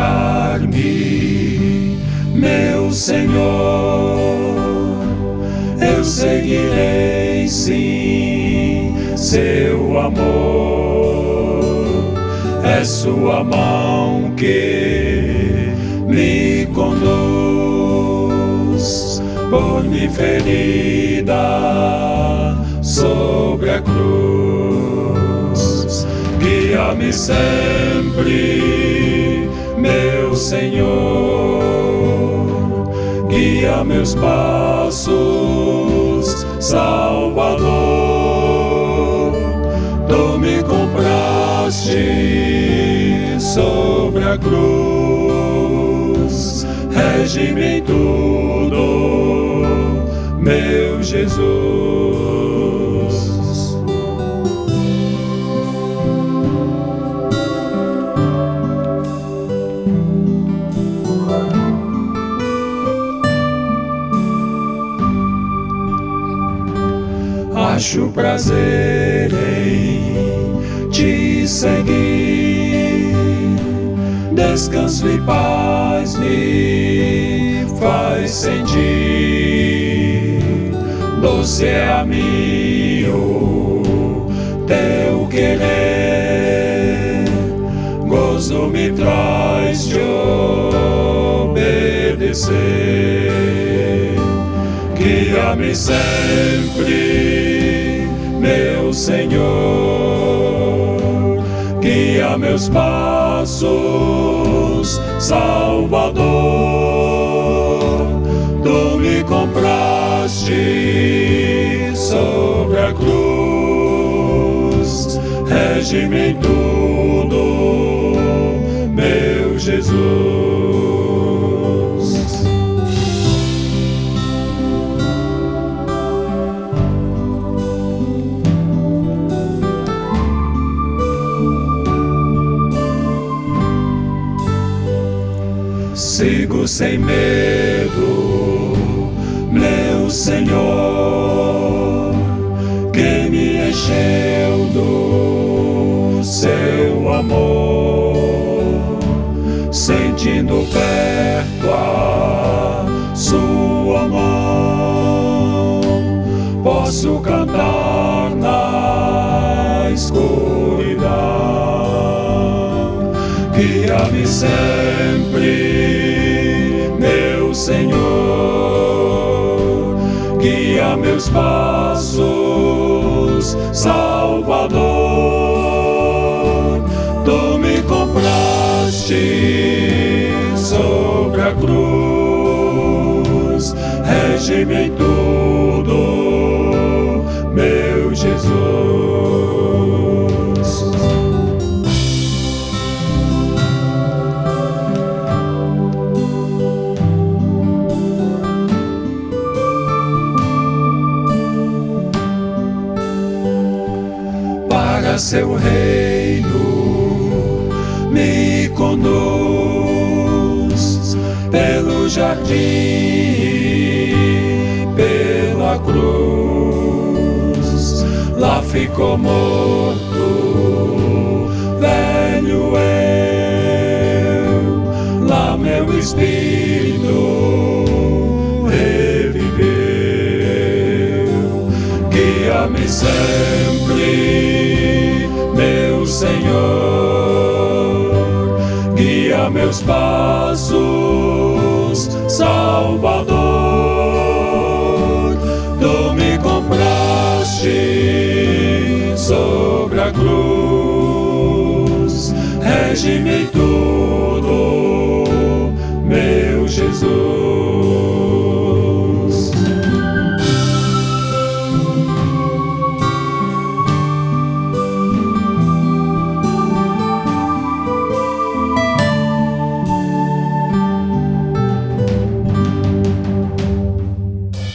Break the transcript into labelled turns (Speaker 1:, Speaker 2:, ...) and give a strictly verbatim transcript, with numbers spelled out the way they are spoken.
Speaker 1: guiar-me, meu Senhor. Eu seguirei, sim, seu amor. É sua mão que me conduz, por me ferida sobre a cruz. Guia-me sempre, meu Senhor. Guia meus passos, Salvador. Tu me compraste sobre a cruz. Rege-me em tudo, meu Jesus. Acho prazer em te seguir, descanso e paz me faz sentir. Doce é a mim o teu querer, gozo me traz de obedecer. Guia-me sempre, meu Senhor. Guia meus passos, Salvador. Tu me compraste sobre a cruz. Rege-me em tudo, meu Jesus. Sigo sem medo, meu Senhor, que me encheu do seu amor, sentindo perto a sua mão. Posso cantar na escuridão. Guia-me sempre, meu Senhor. Guia meus passos, Salvador. Tu me compraste sobre a cruz. Rege-me em tudo, meu Jesus. Seu reino me conduz pelo jardim, pela cruz. Lá ficou morto, velho eu. Lá meu espírito reviveu. Guia-me sempre, meu Senhor. Guia meus passos, Salvador. Tu me compraste sobre a cruz. Rege-me em tudo,